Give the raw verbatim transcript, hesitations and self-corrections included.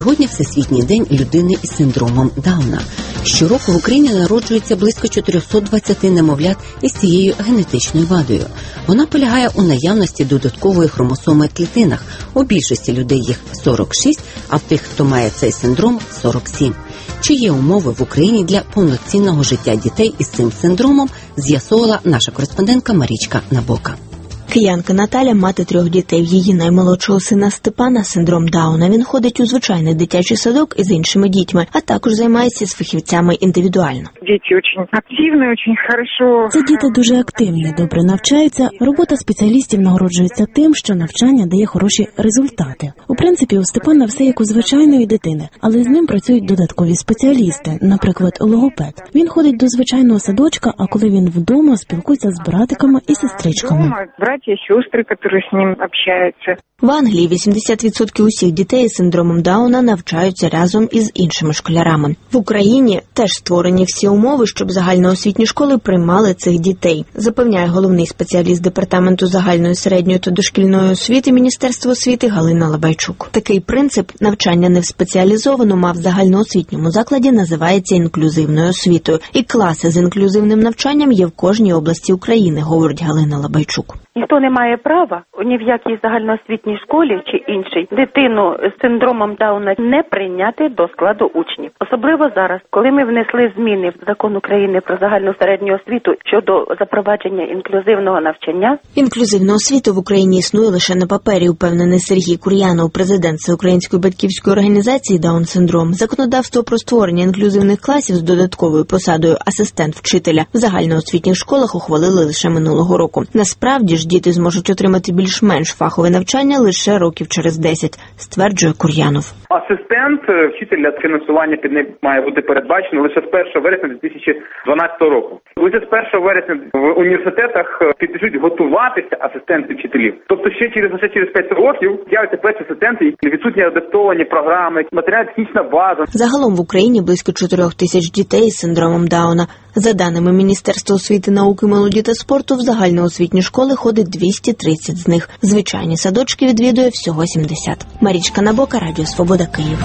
Сьогодні Всесвітній день людини із синдромом Дауна. Щороку в Україні народжується близько чотириста двадцять немовлят із цією генетичною вадою. Вона полягає у наявності додаткової хромосоми в клітинах. У більшості людей їх сорок шість, а в тих, хто має цей синдром, сорок сім. Чи є умови в Україні для повноцінного життя дітей із цим синдромом, з'ясовувала наша кореспондентка Марічка Набока. Киянка Наталя – мати трьох дітей. В її наймолодшого сина Степана – синдром Дауна. Він ходить у звичайний дитячий садок із іншими дітьми, а також займається з фахівцями індивідуально. Діти дуже активні, дуже хорошо. Це діти дуже активні, добре навчаються. Робота спеціалістів нагороджується тим, що навчання дає хороші результати. У принципі, у Степана все як у звичайної дитини, але з ним працюють додаткові спеціалісти, наприклад, логопед. Він ходить до звичайного садочка, а коли він вдома, спілкується з братиками і сестричками. Братья, сестры, которые с ним общаются. В Англії вісімдесят відсотків усіх дітей з синдромом Дауна навчаються разом із іншими школярами. В Україні теж створені всі умови, щоб загальноосвітні школи приймали цих дітей, запевняє головний спеціаліст Департаменту загальної середньої та дошкільної освіти Міністерства освіти Галина Лабайчук. Такий принцип навчання не в спеціалізованому, а в загальноосвітньому закладі називається інклюзивною освітою. І класи з інклюзивним навчанням є в кожній області України, говорить Галина Лабайчук. Ніхто не має права ні в якій загальноосвітній школі чи іншій дитину з синдромом Дауна не прийняти до складу учнів. Особливо зараз, коли ми внесли зміни в Закон України про загальну середню освіту щодо запровадження інклюзивного навчання. Інклюзивна освіта в Україні існує лише на папері, упевнений Сергій Кур'янов, президент Всеукраїнської батьківської організації «Даун-синдром». Законодавство про створення інклюзивних класів з додатковою посадою асистент вчителя в загальноосвітніх школах ухвалили лише минулого року. Насправді ж діти зможуть отримати більш-менш фахове навчання лише років через десять, стверджує Кур'янов. Асистент вчителя фінансування під ним має бути передбачено лише з першого вересня дві тисячі дванадцятого року. Лише з першого вересня в університетах підпишуть готуватися асистенти вчителів. Тобто ще через лише через п'ять років з'являться перші асистенти, відсутні адаптовані програми, матеріально-технічна база. Загалом в Україні близько чотирьох тисяч дітей з синдромом Дауна. За даними Міністерства освіти, науки, молоді та спорту, в загальноосвітні школи ходить двісті тридцять з них. Звичайні садочки відвідує всього сімдесят. Марічка Набока, Радіо Свобода, Київ.